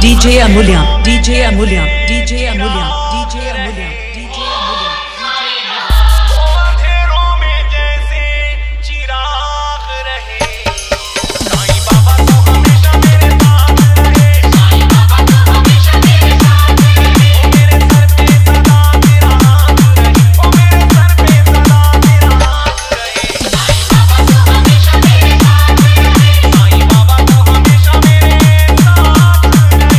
DJ Amulya, DJ Amulya, DJ Amulya, DJ Amulya, DJ Amulya. अंधेरों में जैसे चिराग रहे, साईं बाबा तो हमेशा मेरे साथ रहे, साईं बाबा तो हमेशा मेरे साथ रहे, ओ मेरे सर पे सदा तेरा हाथ रहे, ओ मेरे सर पे सदा तेरा हाथ रहे, साईं बाबा तो हमेशा मेरे साथ रहे, साईं बाबा तो हमेशा मेरे साथ रहे।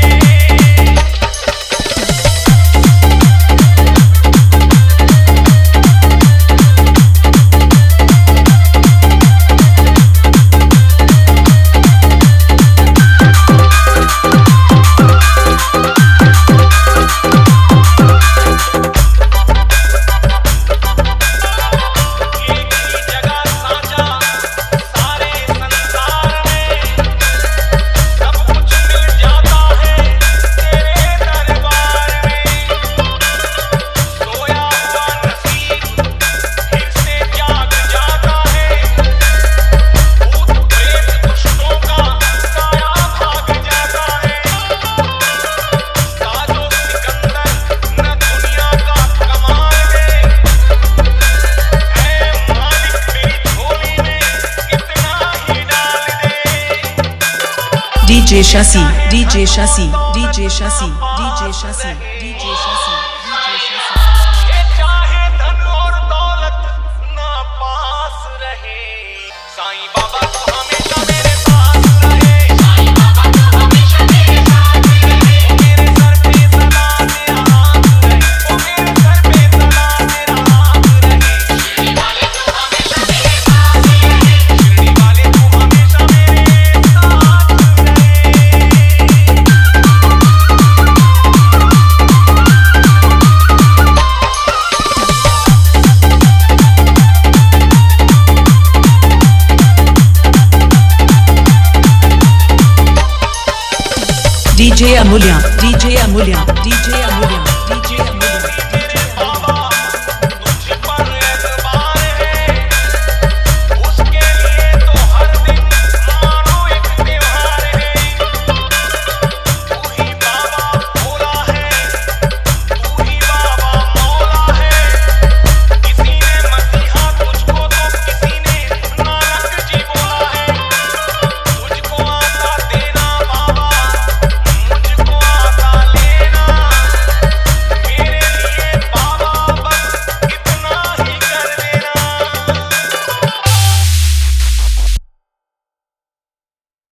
DJ Shasi, DJ Shasi, DJ Shasi, DJ Shasi, DJ Shasi. ये चाहे धन और दौलत ना पास रहे, साईं बाबा तो हमेशा मेरे पास रहे, साईं बाबा तो हमेशा मेरे साथ रहे, ओ मेरे सर पे सदा तेरा हाथ रहे, ओ मेरे सर पे सदा तेरा हाथ रहे, शिरडी वाले तो हमेशा मेरे साथ रहे, शिरडी वाले तो हमेशा मेरे साथ रहे। DJ Amulya, DJ Amulya, DJ Amulya.